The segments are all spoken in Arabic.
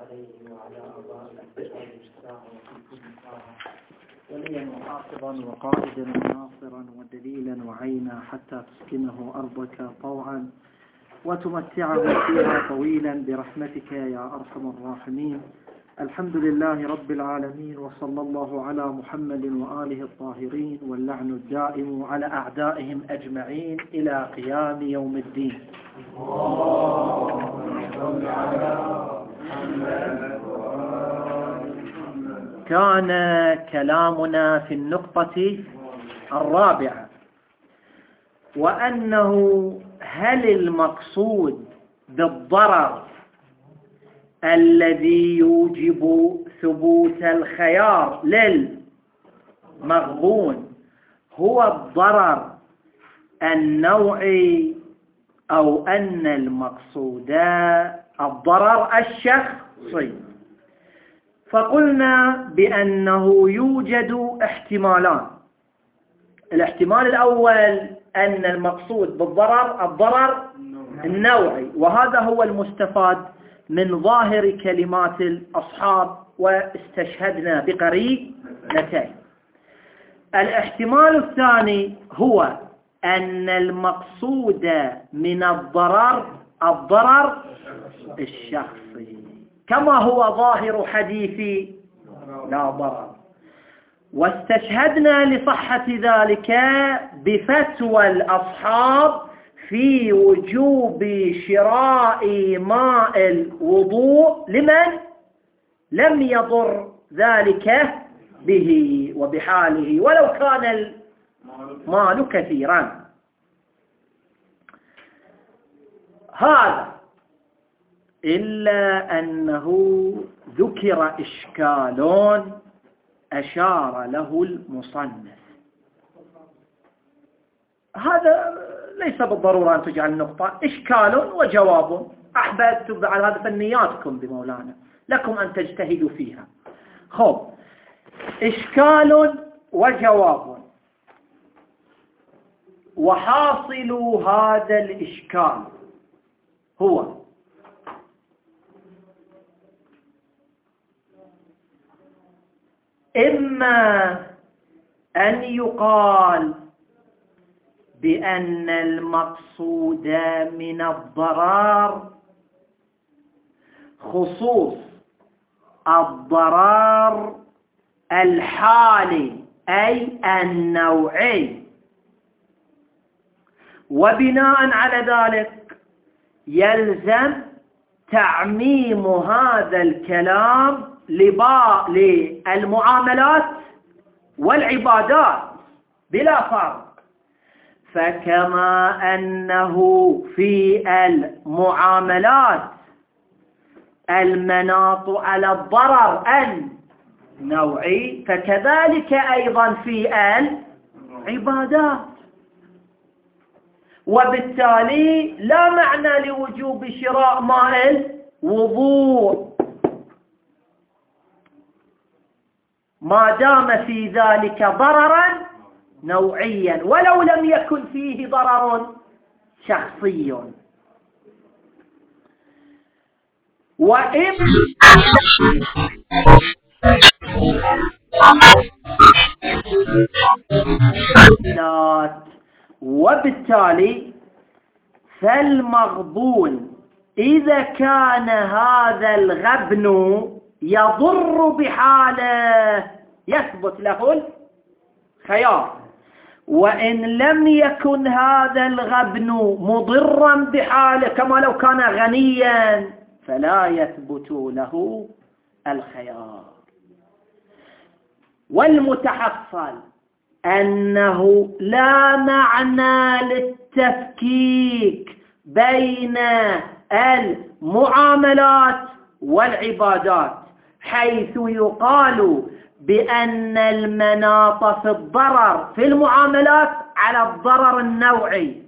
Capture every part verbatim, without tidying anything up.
عليه وعلى آبائه الساعة وفي كل ساعة وليا وحافظا وقائدا وناصرا ودليلا وعينا حتى تسكنه أرضك طوعا وتمتعه فيها طويلا برحمتك يا أرحم الراحمين. الحمد لله رب العالمين، وصلى الله على محمد وآله الطاهرين، واللعن الدائم على أعدائهم أجمعين إلى قيام يوم الدين. كان كلامنا في النقطة الرابعة، وأنه هل المقصود بالضرر الذي يوجب ثبوت الخيار للمغبون هو الضرر النوعي، أو أن المقصود الضرر الشخصي؟ فقلنا بأنه يوجد احتمالان. الاحتمال الأول أن المقصود بالضرر الضرر النوعي، وهذا هو المستفاد من ظاهر كلمات الأصحاب، واستشهدنا بقرينتين. الاحتمال الثاني هو أن المقصود من الضرر الضرر الشخصي، كما هو ظاهر حديث لا ضرر. واستشهدنا لصحة ذلك بفتوى الأصحاب في وجوب شراء ماء الوضوء لمن لم يضر ذلك به وبحاله ولو كان المال كثيرا. هذا إلا أنه ذكر إشكال أشار له المصنف. هذا ليس بالضرورة أن تجعل نقطة، إشكال وجواب. أحببت بعد هذا فنياتكم بمولانا، لكم أن تجتهدوا فيها. خب، إشكال وجواب. وحاصل هذا الإشكال هو إما أن يقال بأن المقصود من الضرر خصوص الضرر الحالي أي النوعي، وبناء على ذلك يلزم تعميم هذا الكلام للمعاملات والعبادات بلا فرق. فكما أنه في المعاملات المناط على الضرر النوعي، فكذلك أيضا في العبادات. وبالتالي لا معنى لوجوب شراء ماء الوضوء ما دام في ذلك ضررا نوعيا، ولو لم يكن فيه ضرر شخصي. وإن وبالتالي فالمغبون إذا كان هذا الغبن يضر بحاله يثبت له الخيار، وإن لم يكن هذا الغبن مضرا بحاله كما لو كان غنيا فلا يثبت له الخيار. والمتحصل أنه لا معنى للتفكيك بين المعاملات والعبادات، حيث يقال بأن المناط في الضرر في المعاملات على الضرر النوعي،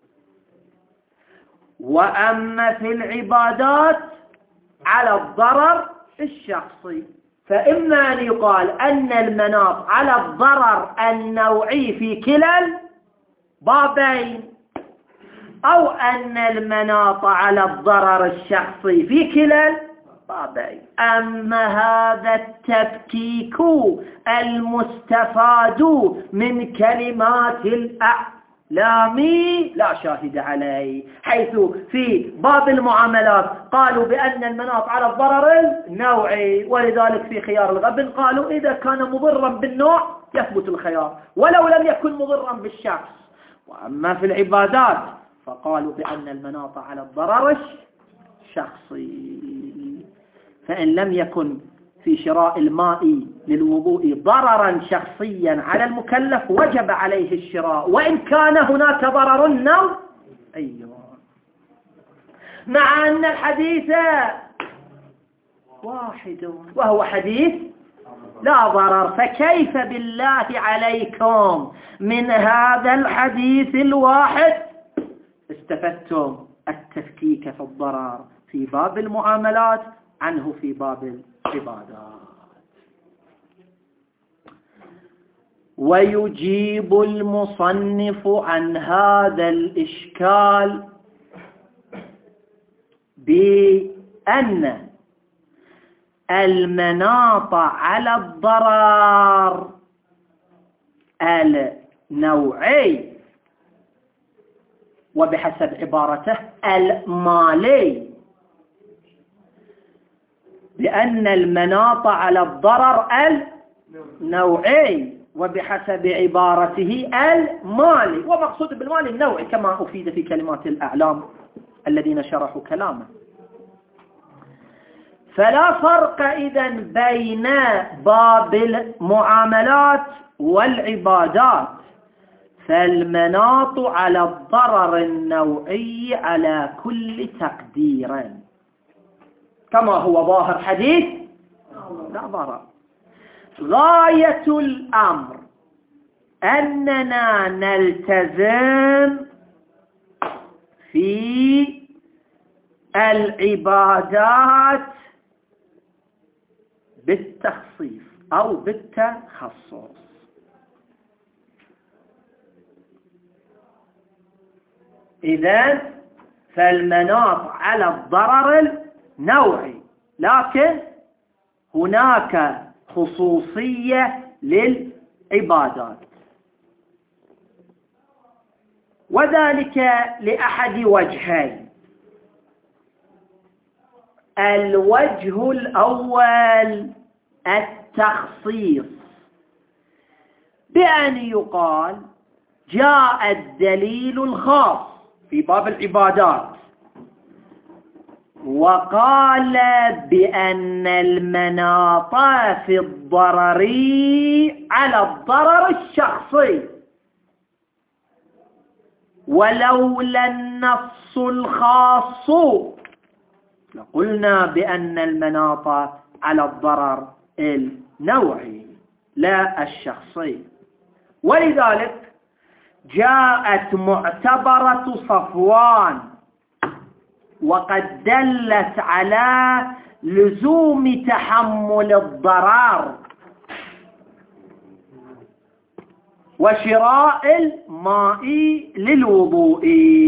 وأما في العبادات على الضرر الشخصي. فإما أن يقال أن المناط على الضرر النوعي في كلا البابين، أو أن المناط على الضرر الشخصي في كلا طابعي. أما هذا التفكيك المستفاد من كلمات الأعلام لا شاهد عليه، حيث في باب المعاملات قالوا بأن المناط على الضرر النوعي، ولذلك في خيار الغبن قالوا إذا كان مضرا بالنوع يثبت الخيار ولو لم يكن مضرا بالشخص. وأما في العبادات فقالوا بأن المناط على الضرر الشخصي، فإن لم يكن في شراء الماء للوضوء ضررا شخصيا على المكلف وجب عليه الشراء، وإن كان هناك ضرر نوعي. أيوة. مع أن الحديث واحد وهو حديث لا ضرر، فكيف بالله عليكم من هذا الحديث الواحد استفدتم التفكيك في الضرر في باب المعاملات عنه في باب العبادات؟ ويجيب المصنف عن هذا الإشكال بأن المناط على الضرر النوعي وبحسب عبارته المالي، بأن المناط على الضرر النوعي وبحسب عبارته المالي، ومقصود بالمالي النوعي كما أفيد في كلمات الأعلام الذين شرحوا كلامه. فلا فرق إذن بين باب المعاملات والعبادات، فالمناط على الضرر النوعي على كل تقدير كما هو ظاهر حديث لا ضرر. غاية الأمر أننا نلتزم في العبادات بالتخصيص أو بالتخصص. إذن فالمناط على الضرر النوعي، لكن هناك خصوصية للعبادات، وذلك لأحد وجهين. الوجه الأول التخصيص، بأن يقال جاء الدليل الخاص في باب العبادات وقال بأن المناط في الضرر على الضرر الشخصي، ولولا النص الخاص لقلنا بأن المناط على الضرر النوعي لا الشخصي. ولذلك جاءت معتبرة صفوان وقد دلت على لزوم تحمل الضرر وشراء الماء للوضوء.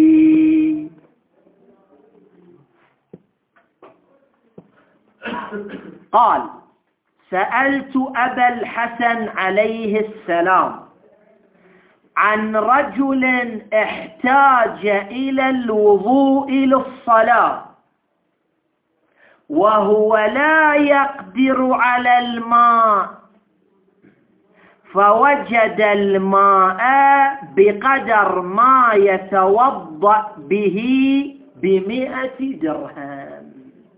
قال: سألت أبا الحسن عليه السلام عن رجل احتاج إلى الوضوء للصلاة وهو لا يقدر على الماء، فوجد الماء بقدر ما يتوضأ به بمئة درهم.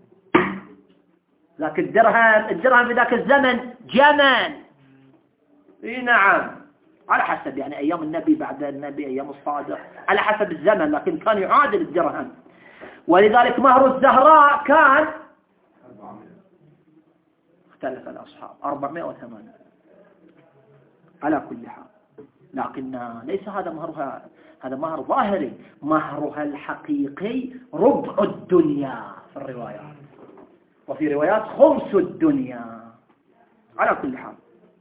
ذاك الدرهم الدرهم في ذاك الزمن جمل. اي نعم، على حسب يعني أيام النبي بعد النبي أيام الصادق على حسب الزمن، لكن كان يعادل الدرهم. ولذلك مهر الزهراء كان اختلف الأصحاب أربعمائة وثمانية على كل حال، لكن ليس هذا مهرها، هذا مهر ظاهري. مهرها الحقيقي ربع الدنيا في الروايات، وفي روايات خمس الدنيا على كل حال.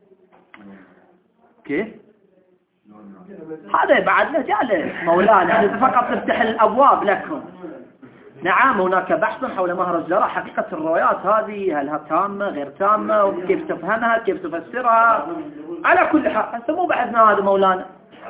كيف؟ هذا بعد مجال مولانا، يعني فقط نفتح الأبواب لكم. نعم هناك بحث حول مهر الزراعة. حقيقة الروايات هذه هل تامة غير تامة وكيف تفهمها كيف تفسرها. على كل حال هسه مو بحثنا هذا مولانا.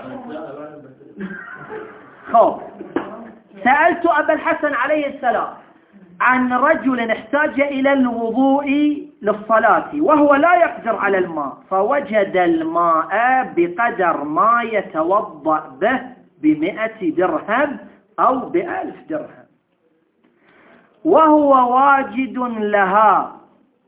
خوف سألت أبا الحسن عليه السلام عن رجل احتاج إلى الوضوء للصلاة وهو لا يقدر على الماء فوجد الماء بقدر ما يتوضأ به بمئة درهم أو بألف درهم وهو واجد لها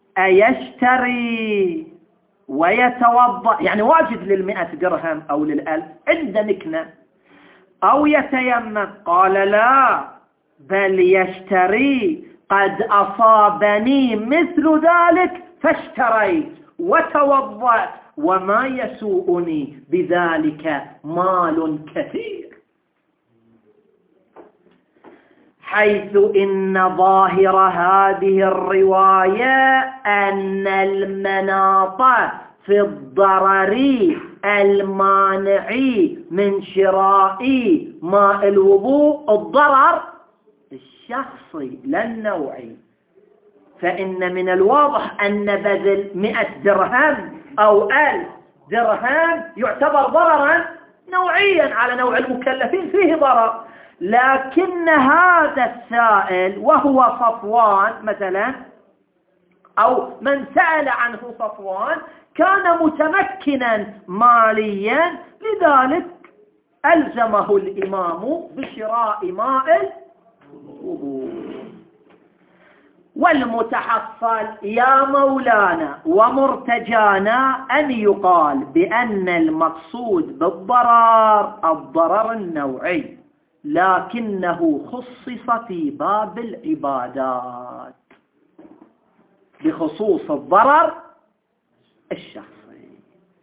أيشتري ويتوضأ يعني واجد للمئة درهم أو للألف عند مكنة أو يتيمم؟ قال لا بل يشتري قد أصابني مثل ذلك فاشتريت وتوضأت وما يسوءني بذلك مال كثير. حيث إن ظاهر هذه الرواية أن المناط في الضرر المانع من شراء ماء الوضوء الضرر الشخصي لا النوعي. فإن من الواضح أن بذل مئة درهم أو ألف درهم يعتبر ضررا نوعيا على نوع المكلفين فيه ضرر. لكن هذا السائل وهو صفوان مثلا أو من سأل عنه صفوان كان متمكنا ماليا لذلك ألزمه الإمام بشراء ماء الوضوء. والمتحصل يا مولانا ومرتجانا أن يقال بأن المقصود بالضرر الضرر النوعي لكنه خصص في باب العبادات بخصوص الضرر الشخصي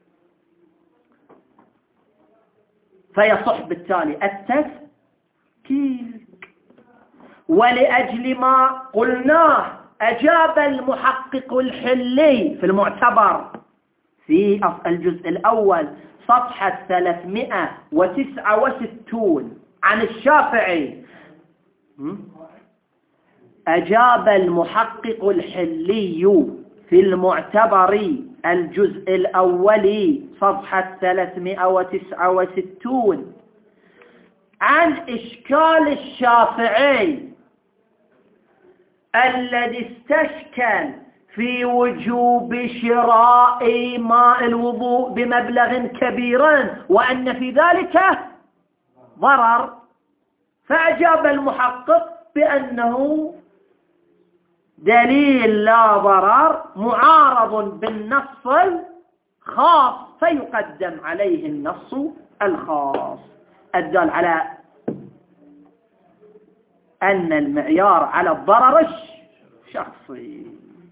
فيصح بالتالي التفكيك. ولأجل ما قلناه أجاب المحقق الحلي في المعتبر في الجزء الأول صفحة ثلاثمئة وتسعة وستين عن الشافعي. أجاب المحقق الحلي في المعتبر الجزء الأول صفحة ثلاثمئة وتسعة وستين عن إشكال الشافعي الذي استشكل في وجوب شراء ماء الوضوء بمبلغ كبير وأن في ذلك ضرر. فأجاب المحقق بأنه دليل لا ضرر معارض بالنص الخاص فيقدم عليه النص الخاص الدال على أن المعيار على الضرر الشخصي.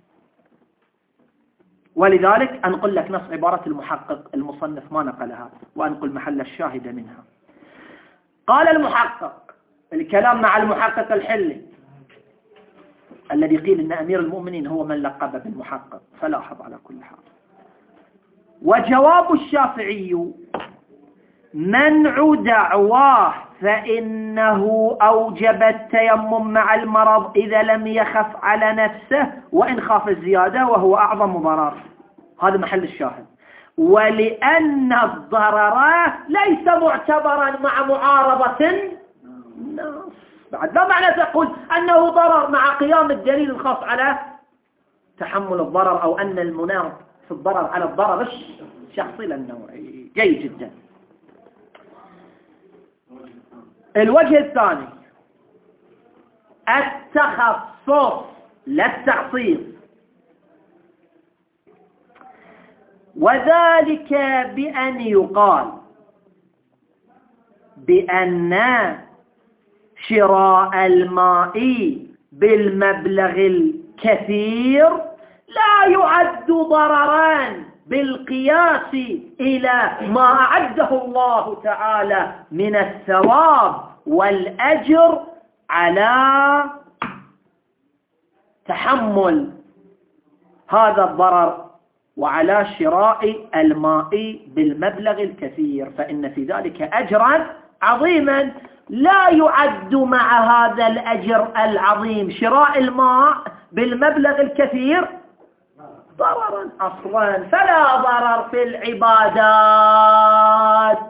ولذلك أنقل لك نص عبارة المحقق المصنف ما نقلها وأنقل محل الشاهد منها. قال المحقق الكلام مع المحقق الحلي الذي قيل إن أمير المؤمنين هو من لقب بالمحقق فلاحظ على كل حال. وجواب الشافعي منع دعواه فإنه أوجب التيمم مع المرض إذا لم يخف على نفسه وإن خاف الزيادة وهو أعظم ضرر. هذا محل الشاهد. ولأن الضرر ليس معتبرا مع معارضة النص. بعد لا معنى تقول أنه ضرر مع قيام الدليل الخاص على تحمل الضرر أو أن المناط في الضرر على الضرر الشخصي للنوعي. جيد جدا. الوجه الثاني التخصص لا التخصيص وذلك بأن يقال بأن شراء الماء بالمبلغ الكثير لا يعد ضررا بالقياس إلى ما أعده الله تعالى من الثواب والأجر على تحمل هذا الضرر وعلى شراء الماء بالمبلغ الكثير، فإن في ذلك أجرا عظيما لا يعد مع هذا الأجر العظيم شراء الماء بالمبلغ الكثير ضررا أصلا، فلا ضرر في العبادات.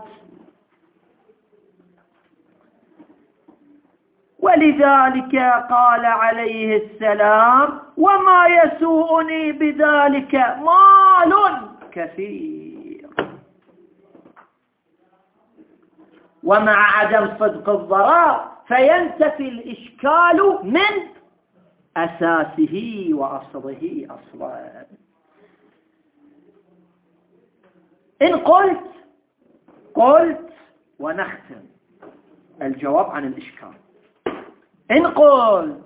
ولذلك قال عليه السلام: وما يسوءني بذلك مال كثير. ومع عدم صدق الضرر فينتفي الإشكال من أساسه وأصله أصلا. إن قلت قلت ونختم الجواب عن الإشكال. إن قلت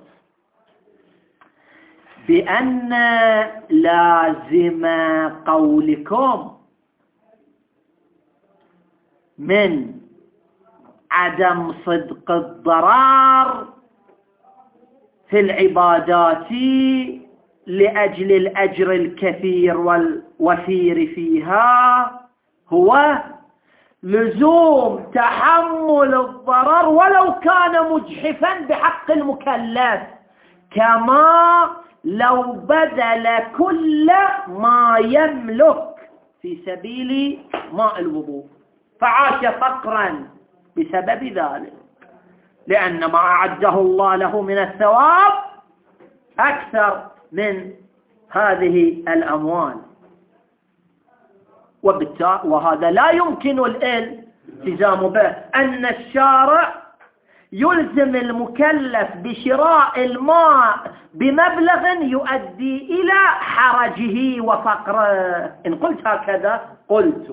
بأن لازم قولكم من عدم صدق الضرر في العبادات لأجل الأجر الكثير والوفير فيها هو لزوم تحمل الضرر ولو كان مجحفا بحق المكلف، كما لو بذل كل ما يملك في سبيل ماء الوضوء فعاش فقرا بسبب ذلك، لأن ما أعده الله له من الثواب أكثر من هذه الأموال. وبالتالي وهذا لا يمكن الالتزام به، أن الشارع يلزم المكلف بشراء الماء بمبلغ يؤدي إلى حرجه وفقره. إن قلت هكذا قلت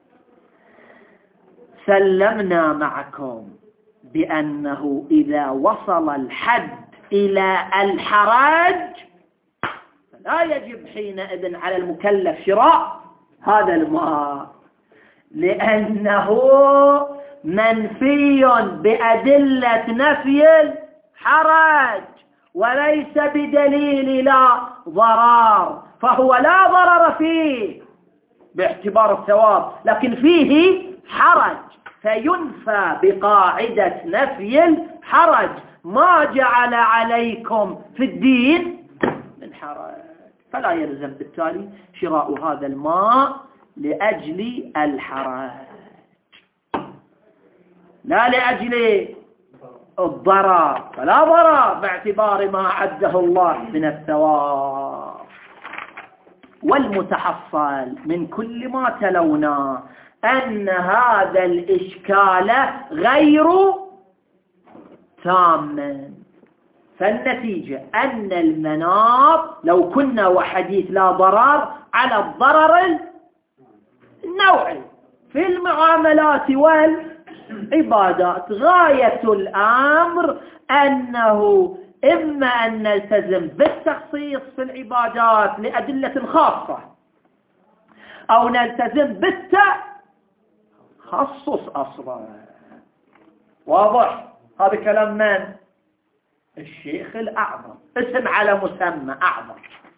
سلمنا معكم بأنه إذا وصل الحد إلى الحرج فلا يجب حينئذ على المكلف شراء هذا الماء، لأنه منفي بأدلة نفي الحرج وليس بدليل لا ضرر، فهو لا ضرر فيه باعتبار الثواب، لكن فيه حرج، فينفى بقاعدة نفي الحرج. ما جعل عليكم في الدين من حرج، فلا يلزم بالتالي شراء هذا الماء لأجل الحرج، لا لأجل الضرر، فلا ضرر باعتبار ما عده الله من الثواب. والمتحصل من كل ما تلونا أن هذا الإشكال غير تام، فالنتيجة أن المناط لو كنا وحديث لا ضرر على الضرر النوعي في المعاملات والعبادات، غاية الأمر أنه إما أن نلتزم بالتخصيص في العبادات لأدلة خاصة أو نلتزم بالتخصص أصلا. واضح؟ هذا كلام من؟ الشيخ الأعظم، اسم على مسمى أعظم.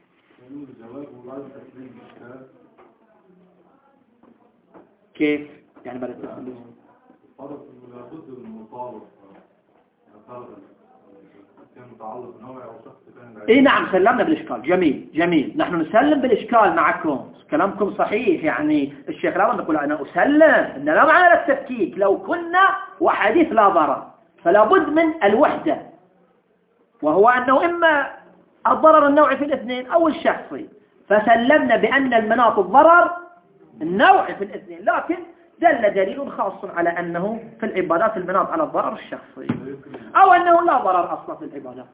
كيف؟ يعني بلا تسليم فرض انه لابد من المطالب فرض كان متعلق نوعي او شخص كان. اي نعم، سلمنا بالاشكال. جميل جميل، نحن نسلم بالاشكال معكم، كلامكم صحيح. يعني الشيخ الأعظم يقول انا اسلم ان لا معنى للتفكيك، لو كنا وحديث لا ضرر فلا بد من الوحدة، وهو انه اما الضرر النوعي في الاثنين او الشخصي، فسلمنا بان المناط الضرر النوعي في الاثنين، لكن دل دليل خاص على أنه في العبادات المناط على الضرر الشخصي، أو أنه لا ضرر أصلا في العبادات.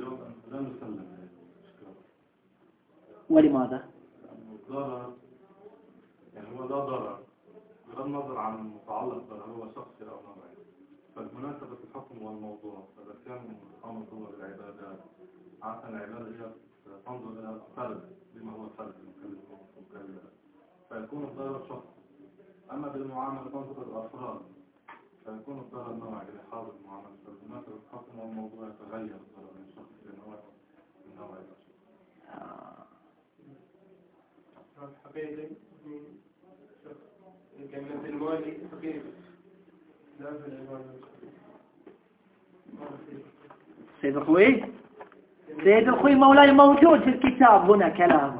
ولماذا؟ يعني هو لا ضرر بغض النظر عن المتعلق هل هو شخصي أو نوعي، فالمناسبة الحكم والموضوع. فإذا كان أمر هو بالعبادات عادة العبادة هي تنظر إلى الفرد بما هو فرد المكلف والمكلف، فيكون الضرر شخصي. أما بالمعاملة تنظر الأفراد فيكون الضرر نوعي لحاضر المعاملة، فالمناسبة الحكم والموضوع يتغير الضرر من شخص لنوع من نوع إلى شخص. حقيقي من شخص كان مثل المالي حقيقي سيد الخوي سيد الخوي مولاي موجود في الكتاب هنا كلام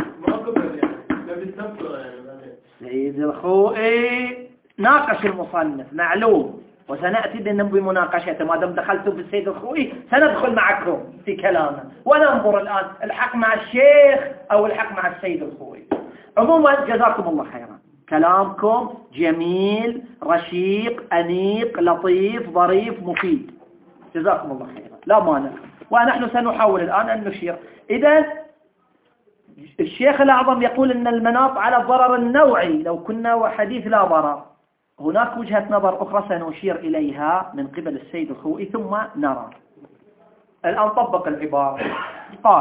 سيد الخوي ناقش المصنف معلوم، وسنأتي بمناقشته. ما دام دخلتوا في السيد الخوي سندخل معكم في كلامه وننظر الآن الحق مع الشيخ أو الحق مع السيد الخوي. عموما جزاكم الله خيرا، كلامكم جميل رشيق أنيق لطيف ظريف مفيد، جزاكم الله خيرا لا مانع. ونحن سنحاول الآن أن نشير. إذا الشيخ الأعظم يقول أن المناط على الضرر النوعي لو كنا وحديث لا ضرر. هناك وجهة نظر أخرى سنشير إليها من قبل السيد الخوئي ثم نرى. الآن طبق العبارة. قال: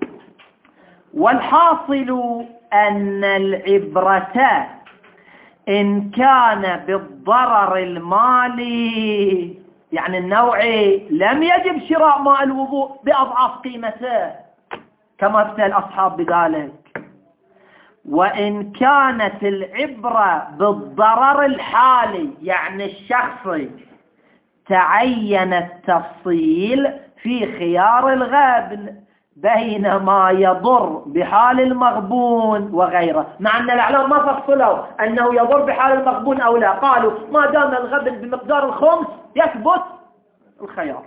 والحاصل أن العبرة إن كان بالضرر المالي يعني النوعي لم يجب شراء ماء الوضوء بأضعاف قيمته كما افتى الأصحاب بذلك، وإن كانت العبرة بالضرر الحالي يعني الشخصي تعين التفصيل في خيار الغبن بين ما يضر بحال المغبون وغيره، مع أن الأعلام ما فصلوا أنه يضر بحال المغبون أو لا، قالوا ما دام الغبن بمقدار الخمس يثبت الخيار.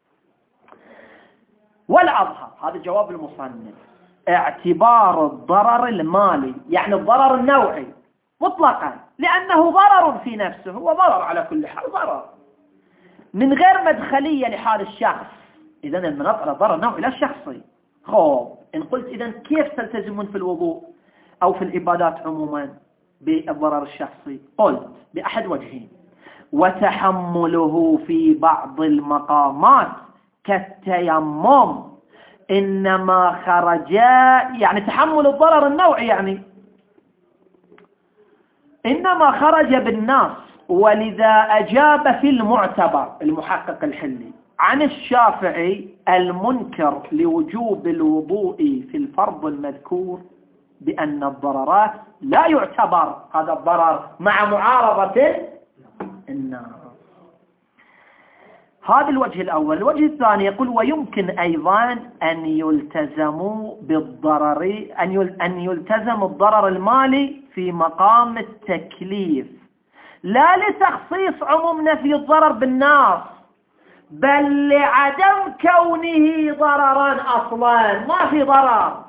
والأظهر هذا جواب المصنف اعتبار الضرر المالي يعني الضرر النوعي مطلقا، لأنه ضرر في نفسه، هو ضرر على كل حال ضرر من غير مدخلية لحال الشخص. إذا المناط على ضرر نوعي لا شخصي. خوب إن قلت إذا كيف تلتزمون في الوضوء أو في العبادات عموما بالضرر الشخصي؟ قلت بأحد وجهين: وتحمله في بعض المقامات كالتيمم إنما خرج يعني تحمل الضرر النوعي يعني إنما خرج بالنص، ولذا أجاب في المعتبر المحقق الحلي عن الشافعي المنكر لوجوب الوضوء في الفرض المذكور بأن الضررات لا يعتبر هذا الضرر مع معارضة النار. هذا الوجه الأول. الوجه الثاني يقول: ويمكن أيضا أن يلتزموا بالضرر أن يلتزم الضرر المالي في مقام التكليف لا لتخصيص عموم نفي الضرر بالنص، بل لعدم كونه ضررا أصلا، ما في ضرر،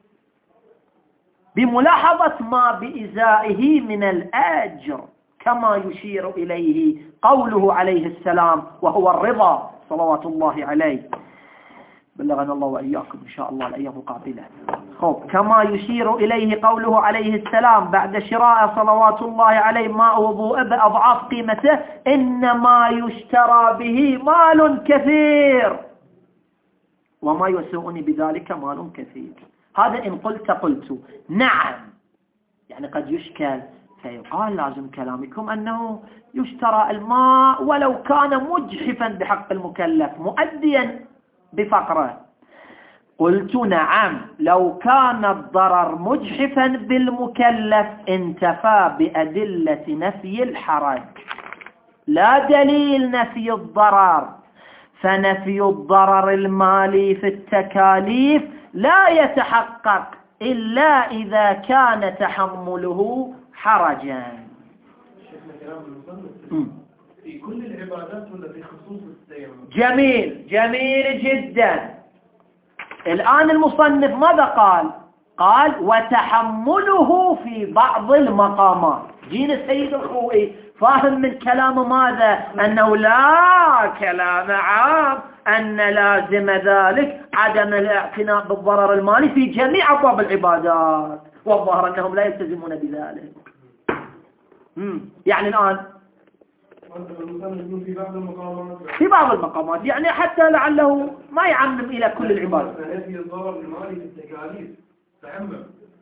بملاحظة ما بإزائه من الأجر كما يشير إليه قوله عليه السلام وهو الرضا صلوات الله عليه. بلغنا الله وإياكم إن شاء الله الأيام القابلة. خب كما يشير إليه قوله عليه السلام بعد شراء صلوات الله عليه ماء وضوء بأضعاف قيمته إنما يشترى به مال كثير وما يسوءني بذلك مال كثير. هذا إن قلت قلت نعم، يعني قد يشكل فيقال لازم كلامكم أنه يشترى الماء ولو كان مجحفا بحق المكلف مؤديا بفقره. قلت نعم، لو كان الضرر مجحفا بالمكلف انتفى بأدلة نفي الحرج لا دليل نفي الضرر، فنفي الضرر المالي في التكاليف لا يتحقق إلا إذا كان تحمله حرجا. في كل العبادات ولا في خصوص التيمم؟ جميل جميل جدا. الآن المصنف ماذا قال؟ قال وتحمله في بعض المقامات. جينا السيد الخوئي فاهم من كلامه ماذا؟ أنه لا كلام عام أن لازم ذلك عدم الاعتناء بالضرر المالي في جميع أبواب العبادات، والظاهر أنهم لا يلتزمون بذلك. مم. يعني الآن في بعض المقامات في بعض المقامات يعني حتى لعله ما يعمم إلى كل العبادات. نفي الضرر المالي في التكاليف تعمم.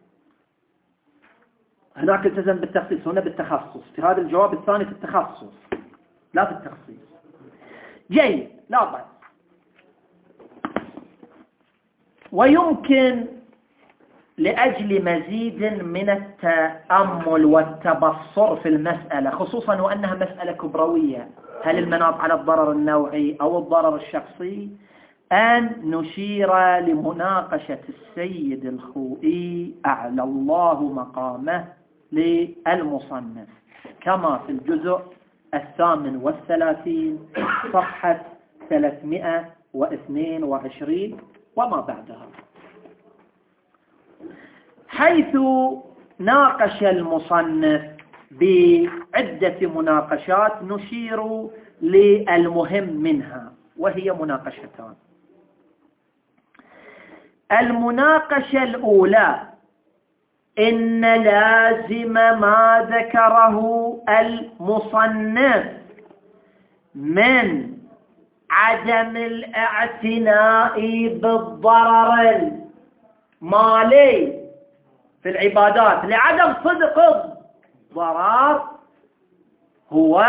هناك التزم بالتخصيص، هنا بالتخصص. في هذا الجواب الثاني في التخصص لا في التخصيص. جيد، لا بأس. ويمكن لأجل مزيد من التأمل والتبصر في المسألة، خصوصا وأنها مسألة كبروية، هل المناط على الضرر النوعي أو الضرر الشخصي، أن نشير لمناقشة السيد الخوئي أعلى الله مقامه للمصنف كما في الجزء الثامن والثلاثين صفحة ثلاثمائة واثنين وعشرين وما بعدها، حيث ناقش المصنف بعدة مناقشات نشير للمهم منها، وهي مناقشتان. المناقشة الأولى إن لازم ما ذكره المصنف من عدم الاعتناء بالضرر المالي في العبادات لعدم صدق الضرر هو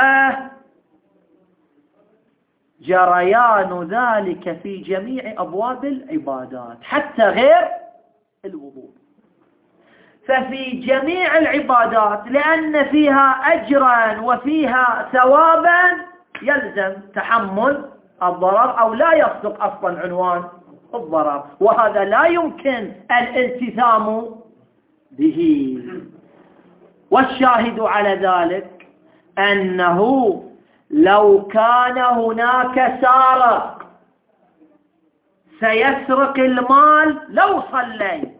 جريان ذلك في جميع أبواب العبادات حتى غير الوضوء. ففي جميع العبادات لأن فيها أجرا وفيها ثوابا يلزم تحمل الضرر أو لا يصدق أصلا عنوان الضرر، وهذا لا يمكن الالتزام به. والشاهد على ذلك أنه لو كان هناك سارق سيسرق المال لو صليت،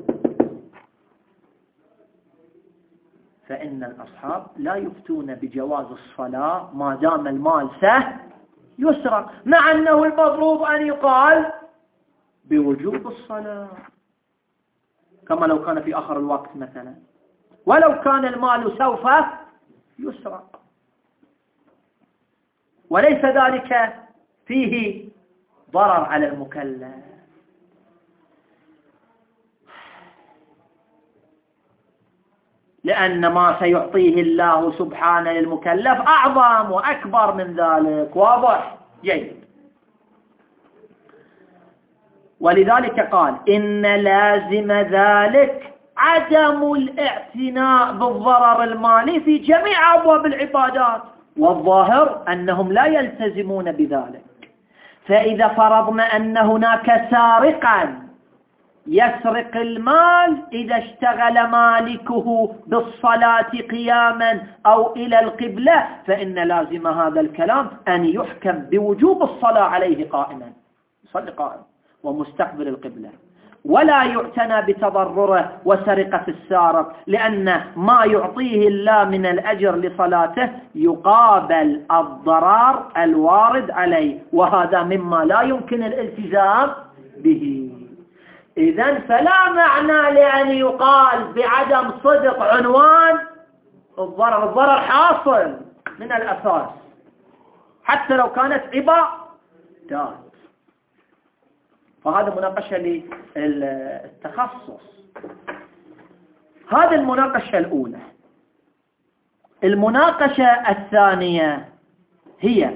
فإن الأصحاب لا يفتون بجواز الصلاة ما دام المال سهل يسرق، مع أنه المفروض أن يقال بوجوب الصلاة كما لو كان في آخر الوقت مثلا، ولو كان المال سوف يسرق، وليس ذلك فيه ضرر على المكلف. لأن ما سيعطيه الله سبحانه للمكلف أعظم وأكبر من ذلك. واضح؟ جيد. ولذلك قال إن لازم ذلك عدم الاعتناء بالضرر المالي في جميع أبواب العبادات، والظاهر أنهم لا يلتزمون بذلك. فإذا فرضنا أن هناك سارقا يسرق المال إذا اشتغل مالكه بالصلاة قياما أو إلى القبلة، فإن لازم هذا الكلام أن يحكم بوجوب الصلاة عليه قائما، صلي قائم ومستقبل القبلة، ولا يعتنى بتضرره وسرقة السارق، لأن ما يعطيه الله من الأجر لصلاته يقابل الضرر الوارد عليه، وهذا مما لا يمكن الالتزام به. إذن فلا معنى لأن يقال بعدم صدق عنوان الضرر. الضرر حاصل من الأساس حتى لو كانت عبادات. فهذا مناقشة للتخصص. هذه المناقشة الأولى. المناقشة الثانية هي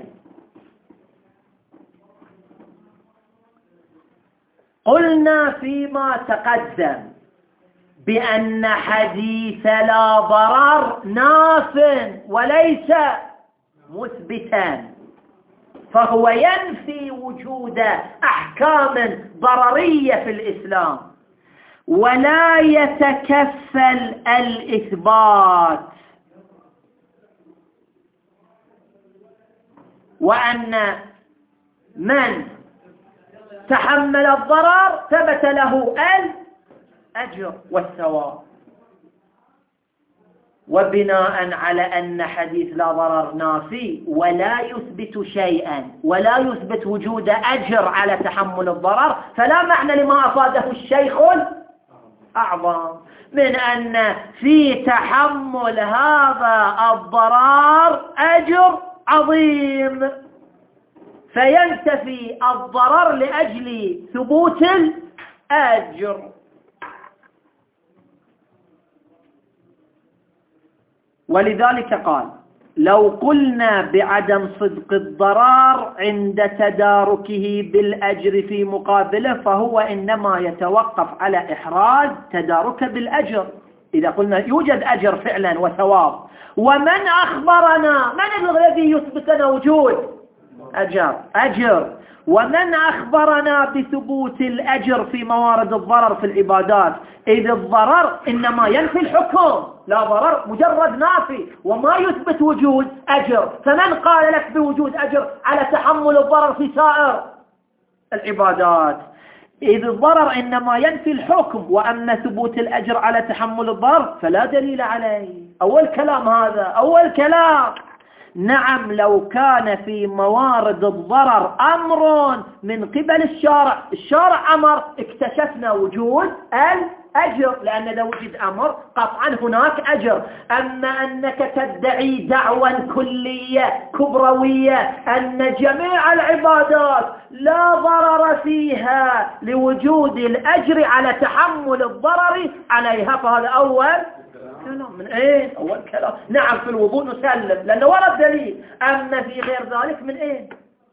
قلنا فيما تقدم بأن حديث لا ضرر ناف وليس مثبتا، فهو ينفي وجود أحكام ضررية في الإسلام ولا يتكفل الإثبات، وأن من تحمل الضرر ثبت له الأجر والثواب. وبناء على أن حديث لا ضرر نافي ولا يثبت شيئا ولا يثبت وجود أجر على تحمل الضرر، فلا معنى لما أفاده الشيخ الأعظم من أن في تحمل هذا الضرر أجر عظيم، فينتفي الضرر لأجل ثبوت الأجر. ولذلك قال لو قلنا بعدم صدق الضرر عند تداركه بالأجر في مقابله فهو إنما يتوقف على إحراز تداركه بالأجر. إذا قلنا يوجد أجر فعلا وثواب، ومن أخبرنا، من الذي يثبت لنا وجود أجر أجر ومن أخبرنا بثبوت الأجر في موارد الضرر في العبادات؟ إذ الضرر إنما ينفي الحكم، لا ضرر مجرد نافي وما يثبت وجود أجر. فمن قال لك بوجود أجر على تحمل الضرر في سائر العبادات؟ إذ الضرر إنما ينفي الحكم، وأما ثبوت الأجر على تحمل الضرر فلا دليل عليه. أول كلام هذا، أول كلام. نعم لو كان في موارد الضرر أمر من قبل الشارع، الشارع أمر، اكتشفنا وجود الأجر، لأن إذا وجد أمر قطعا هناك أجر. أما أنك تدعي دعوى كلية كبروية أن جميع العبادات لا ضرر فيها لوجود الأجر على تحمل الضرر عليها، فهذا أول كلام. من اين اول كلام؟ نعم في الوضوء نسلم لانه ورد دليل، اما في غير ذلك من اين؟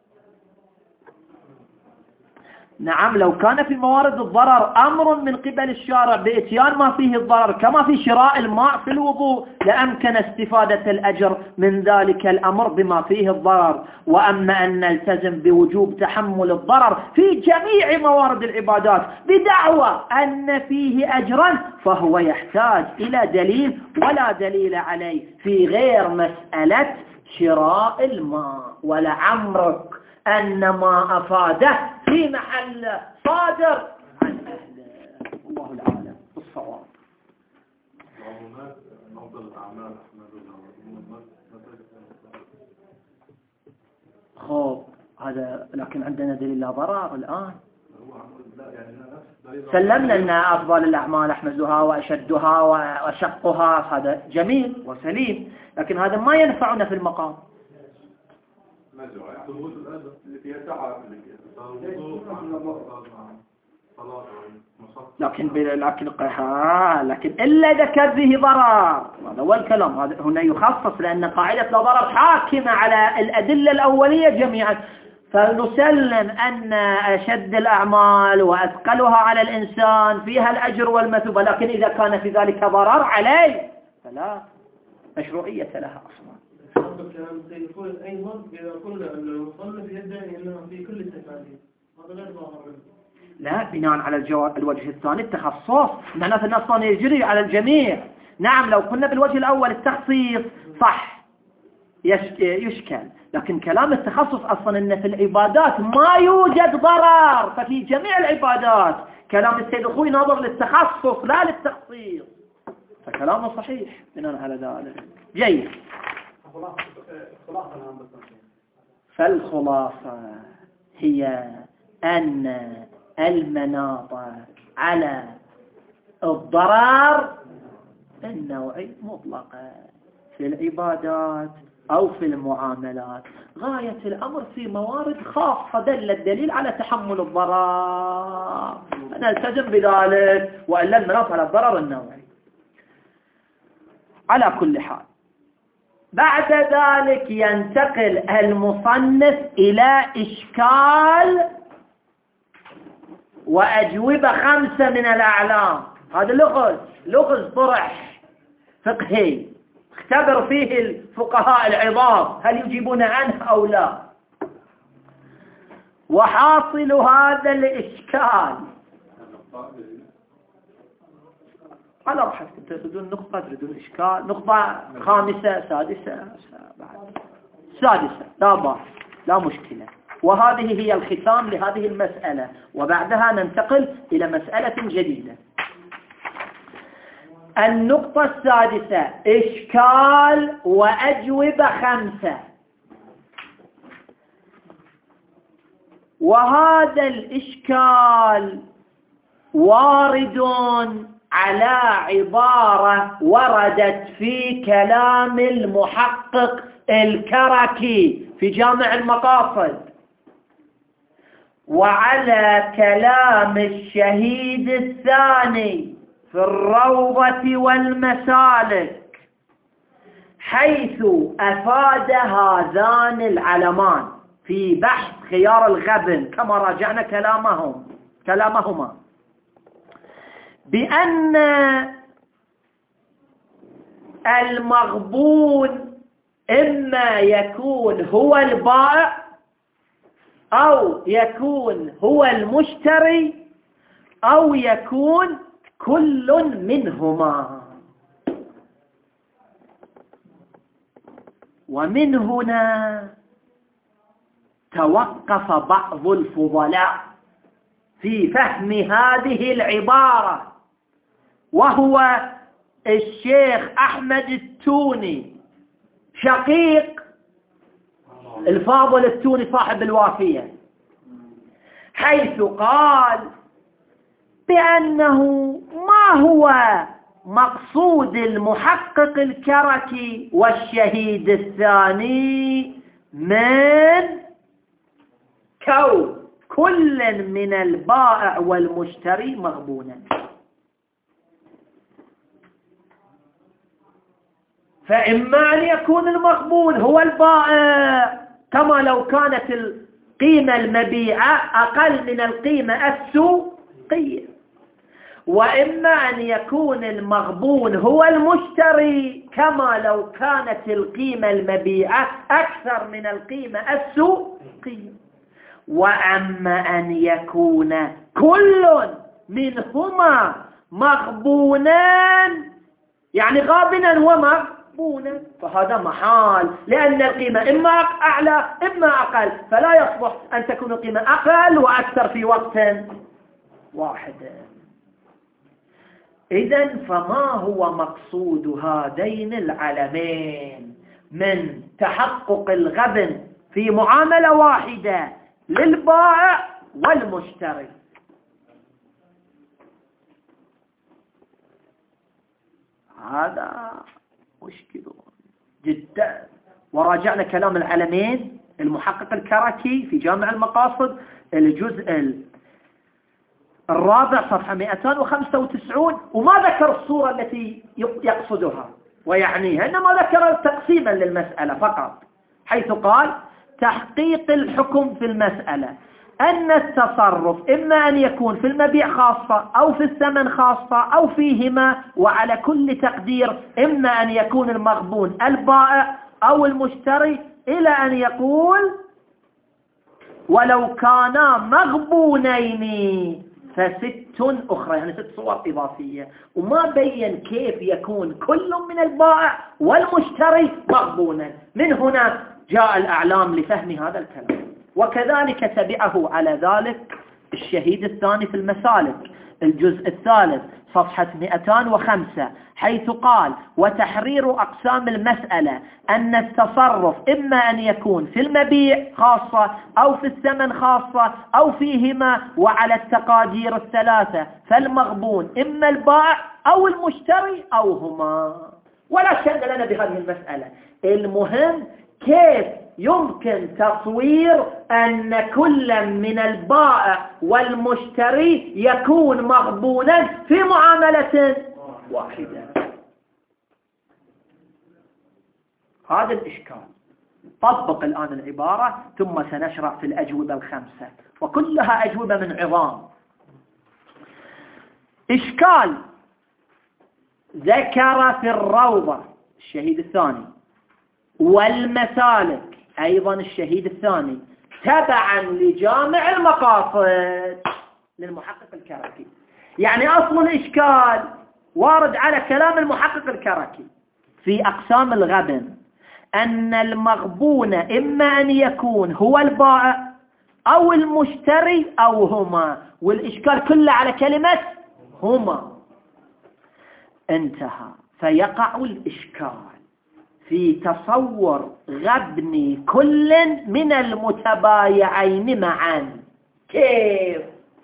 نعم لو كان في موارد الضرر امر من قبل الشارع باتيان ما فيه الضرر كما في شراء الماء في الوضوء لامكن استفادة الاجر من ذلك الامر بما فيه الضرر. واما ان نلتزم بوجوب تحمل الضرر في جميع موارد العبادات بدعوى ان فيه اجرا فهو يحتاج الى دليل، ولا دليل عليه في غير مسألة شراء الماء. ولعمرك أن ما أفاده في محل صادر عن أهله. الله العالم بالصواب. خوب هذا لكن عندنا دليل لا ضرر الآن. سلمنا أن أفضل الأعمال أحمدها وأشدها وأشقها، هذا جميل وسليم، لكن هذا ما ينفعنا في المقام. لكن لكن لكن إلا إذا كان فيه ضرر، هذا هو الكلام. هذا هنا يخصص لأن قاعدة لا ضرر حاكمة على الأدلة الأولية جميعا، فنسلم أن أشد الأعمال وأثقلها على الإنسان فيها الأجر والمثوبة، لكن إذا كان في ذلك ضرر عليه فلا مشروعية لها أصلا. الكلام سيكون أيضا إذا قلنا أن المصنف يدعي أنها في كل التكاليف، هذا غير ظاهر. لا، بناء على الجواب الوجه الثاني التخصص، معناته النص يجري على الجميع. نعم لو كنا بالوجه الأول التخصيص صح يشكل، لكن كلام التخصص أصلا أن في العبادات ما يوجد ضرر، ففي جميع العبادات. كلام السيد أخوي ناظر للتخصص لا للتخصيص، فكلامه صحيح بناء على ذلك. جيد. فالخلاصة هي أن المناط على الضرر النوعي مطلقة في العبادات أو في المعاملات، غاية الأمر في موارد خاصة دل الدليل على تحمل الضرر نلتزم بذلك، وإلا المناط على الضرر النوعي. على كل حال بعد ذلك ينتقل المصنف إلى إشكال وأجوبة خمسة من الأعلام. هذا لغز لغز طرح فقهي اختبر فيه الفقهاء العظام هل يجيبون عنه أو لا. وحاصل هذا الإشكال على راحتكم، تريدون نقطة تريدون إشكال، نقطة خامسة سادسة بعد سادسة لا بأس لا مشكلة. وهذه هي الختام لهذه المسألة، وبعدها ننتقل إلى مسألة جديدة. النقطة السادسة إشكال وأجوبة خمسة. وهذا الإشكال وارد على عبارة وردت في كلام المحقق الكركي في جامع المقاصد، وعلى كلام الشهيد الثاني في الروضة والمسالك، حيث أفاد هذان العلمان في بحث خيار الغبن كما راجعنا كلامهم كلامهما بأن المغبون إما يكون هو البائع أو يكون هو المشتري أو يكون كل منهما. ومن هنا توقف بعض الفضلاء في فهم هذه العبارة، وهو الشيخ أحمد التوني شقيق الفاضل التوني صاحب الوافية، حيث قال بأنه ما هو مقصود المحقق الكركي والشهيد الثاني من كون كل من البائع والمشتري مغبونا. فإما أن يكون المغبون هو البائع كما لو كانت القيمة المبيعة أقل من القيمة السوقية، وإما أن يكون المغبون هو المشتري كما لو كانت القيمة المبيعة أكثر من القيمة السوقية، وأما أن يكون كل منهما مغبونا يعني غابنا ومغبونا، فهذا محال، لأن القيمة إما أعلى إما أقل، فلا يصلح أن تكون القيمة أقل وأكثر في وقت واحد. إذن فما هو مقصود هذين العلمين من تحقق الغبن في معاملة واحدة للبائع والمشتري؟ هذا مشكل جدا. وراجعنا كلام العلمين المحقق الكركي في جامع المقاصد الجزء الرابع صفحة مئتين وخمسة وتسعين، وما ذكر الصورة التي يقصدها ويعنيها، إنما ذكر تقسيما للمسألة فقط، حيث قال تحقيق الحكم في المسألة أن التصرف إما أن يكون في المبيع خاصة أو في الثمن خاصة أو فيهما، وعلى كل تقدير إما أن يكون المغبون البائع أو المشتري، إلى أن يقول ولو كانا مغبونين فست أخرى، يعني ست صور إضافية، وما بين كيف يكون كل من البائع والمشتري مغبونا. من هنا جاء الأعلام لفهم هذا الكلام. وكذلك تبعه على ذلك الشهيد الثاني في المسالك الجزء الثالث صفحة مئتين وخمسة، حيث قال وتحرير أقسام المسألة أن التصرف إما أن يكون في المبيع خاصة أو في الثمن خاصة أو فيهما، وعلى التقادير الثلاثة فالمغبون إما البائع أو المشتري أو هما. ولا شأن لنا بهذه المسألة، المهم كيف يمكن تصوير أن كل من البائع والمشتري يكون مغبونا في معاملة واحدة. هذا الإشكال. طبق الآن العبارة ثم سنشرع في الأجوبة الخمسة، وكلها أجوبة من عظام. إشكال ذكر في الروضة الشهيد الثاني والمسالك أيضا الشهيد الثاني تبعا لجامع المقاصد للمحقق الكركي. يعني أصل الإشكال وارد على كلام المحقق الكركي في أقسام الغبن أن المغبون إما أن يكون هو البائع أو المشتري أو هما، والإشكال كله على كلمة هما. انتهى. فيقع الإشكال في تصور غبن كل من المتبايعين معا. كيف؟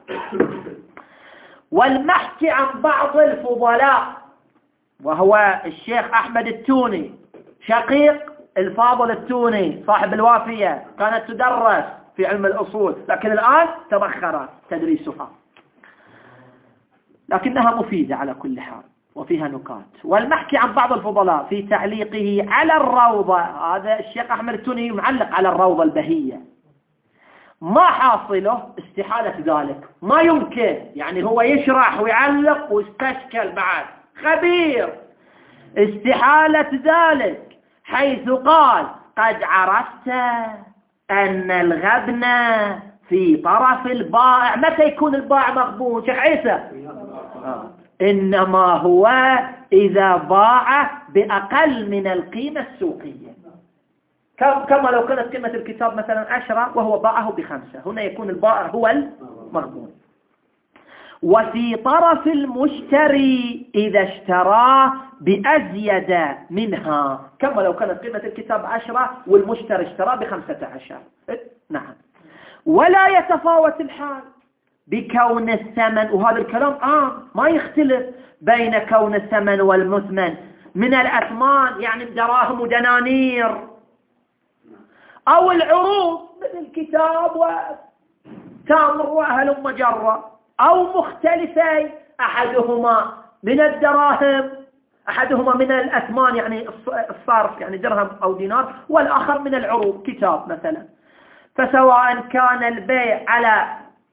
والمحكي عن بعض الفضلاء وهو الشيخ أحمد التوني شقيق الفاضل التوني صاحب الوافية، كانت تدرس في علم الأصول لكن الآن تبخر تدريسها، لكنها مفيدة على كل حال. وفيها نكات. والمحكي عن بعض الفضلاء في تعليقه على الروضة، هذا الشيخ أحمد التوني معلق على الروضة البهية، ما حاصله استحالة ذلك، ما يمكن، يعني هو يشرح ويعلق ويستشكل بعد، خبير، استحالة ذلك، حيث قال قد عرفت أن الغبن في طرف البائع. متى يكون البائع مغبون شيخ عيسى؟ آه. إنما هو إذا باع بأقل من القيمة السوقية، كما لو كانت قيمة الكتاب مثلا عشرة وهو باعه بخمسة، هنا يكون البائع هو المغبون. وفي طرف المشتري إذا اشترى بأزيد منها، كما لو كانت قيمة الكتاب عشرة والمشتري اشترى بخمسة عشر. نعم. ولا يتفاوت الحال بكون الثمن، وهذا الكلام عام ما يختلف بين كون الثمن والمثمن من الأثمان، يعني دراهم ودنانير، أو العروض مثل الكتاب وتمر وأهل مجرة، أو مختلفي، أحدهما من الدراهم، أحدهما من الأثمان يعني الصرف يعني درهم أو دينار، والآخر من العروض كتاب مثلا. فسواء كان البيع على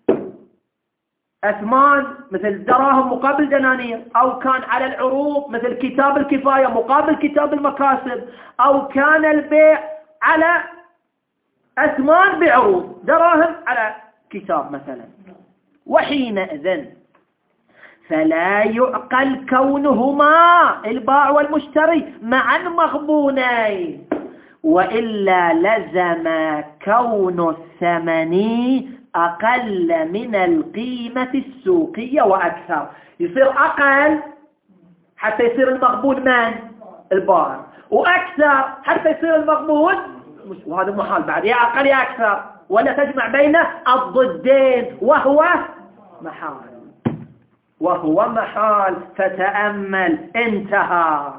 أثمان مثل دراهم مقابل دنانير، أو كان على العروض مثل كتاب الكفاية مقابل كتاب المكاسب، أو كان البيع على أثمان بعروض دراهم على كتاب مثلا، وحينئذ فلا يعقل كونهما البائع والمشتري معا مغبونين، وإلا لزم كون الثمن أقل من القيمة السوقية وأكثر. يصير أقل حتى يصير المغبون من؟ البائع، وأكثر حتى يصير المغبون، وهذا محال بعد، يا أقل يا أكثر، ولا تجمع بين الضدين، وهو محال، وهو محال. فتأمل. انتهى.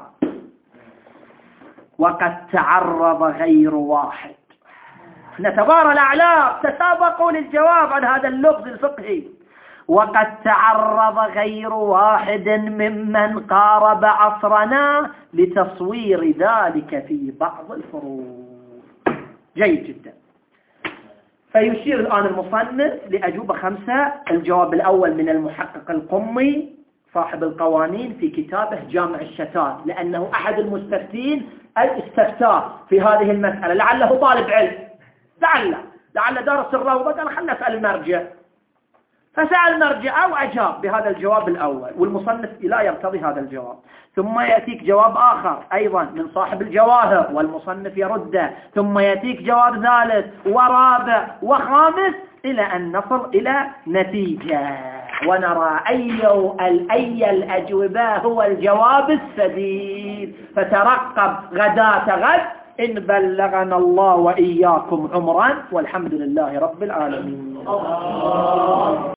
وقد تعرض غير واحد، نتبارى الأعلام تسابقوا للجواب عن هذا اللغز الفقهي. وقد تعرض غير واحد ممن قارب عصرنا لتصوير ذلك في بعض الفروض. جيد جدا. فيشير الآن المصنف لأجوبة خمسة. الجواب الأول من المحقق القمي صاحب القوانين في كتابه جامع الشتات، لأنه أحد المستفتين استفتاه في هذه المسألة، لعله طالب علم، لعل لعل درس الروضة، قال خلنا نسأل المرجع، فسأل المرجع وأجاب بهذا الجواب الأول، والمصنف لا يرتضي هذا الجواب. ثم يأتيك جواب آخر أيضا من صاحب الجواهر والمصنف يرده، ثم يأتيك جواب ثالث ورابع وخامس، إلى أن نصل إلى نتيجة ونرى أي أي الأجوبة هو الجواب السديد. فترقب غداة غد إن بلغنا الله وإياكم عمرا، والحمد لله رب العالمين.